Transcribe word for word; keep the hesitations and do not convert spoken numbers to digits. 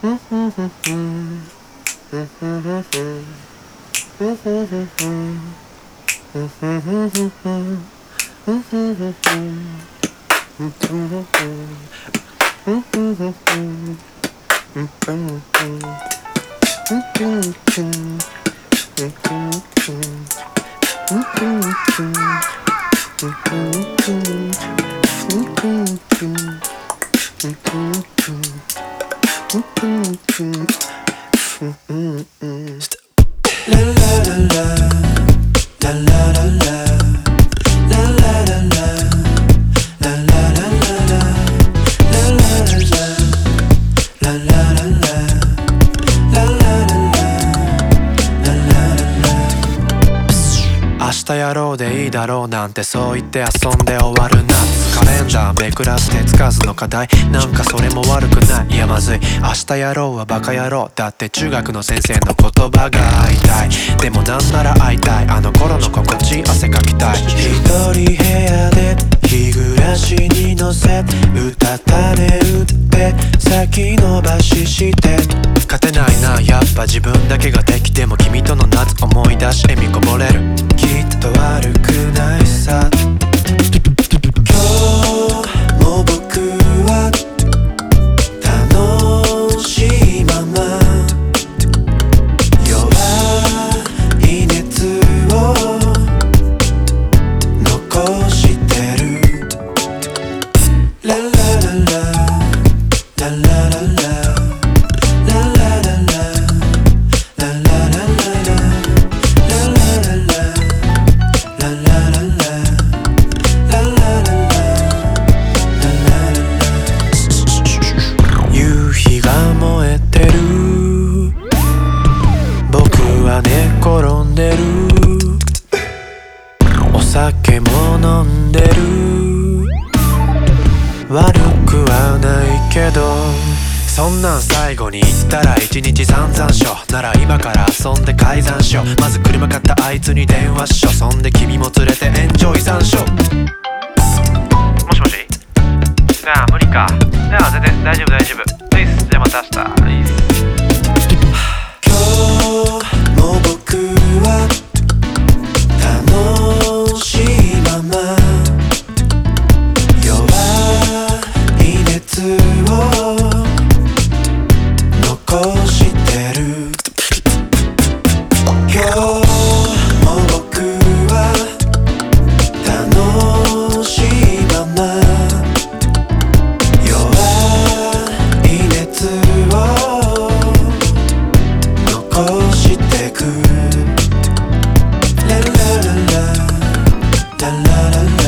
明日やろうでいいだろうなんてそう言って遊んで終わるな。カレンダーめくらす手つかずの課題なんかそれも悪くない。いやまずい明日やろうはバカ野郎だって中学の先生の言葉が会いたい。でもなんなら会いたいあの頃の心地汗かきたい。一人部屋で日暮らしに乗せうたた寝打って先延ばしして勝てないなやっぱ自分だけが敵でも君との夏思い出し笑みこぼれるきっと悪くないさ。今日も僕は楽しいまま弱い熱を残してる。ララララララララ酒も飲んでる悪くはないけどそんなん最後に言ったら一日散々しょなら今から遊んで改ざんしよう。まず車買ったあいつに電話しよう。そんで君も連れてエンジョイ残暑。もしもしじゃあ無理か。じゃあ全然大丈夫大丈夫。いいっすじゃあまた明日いいっす。今日も僕は楽しいまま弱い熱を残してる。今日も僕は楽しいまま弱い熱を残してく。ララララララララ